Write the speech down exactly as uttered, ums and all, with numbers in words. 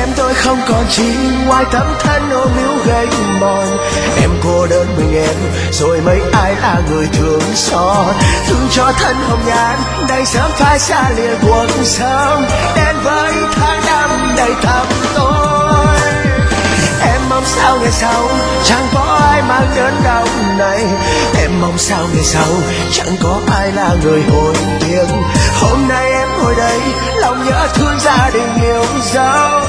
em tôi không còn chi ngoài tấm thân ôm níu gầy mòn. Em cô đơn mình em rồi mấy ai là người thương xót, thương cho thân hồng nhan nay sớm phai xa lìa cuộc sống, đến với tháng năm đầy tăm tối. Em mong sao ngày sau chẳng có ai mang đớn đau này, em mong sao ngày sau chẳng có ai là người hối tiếc. Hôm nay em ngồi đây lòng nhớ thương gia đình yêu dấu,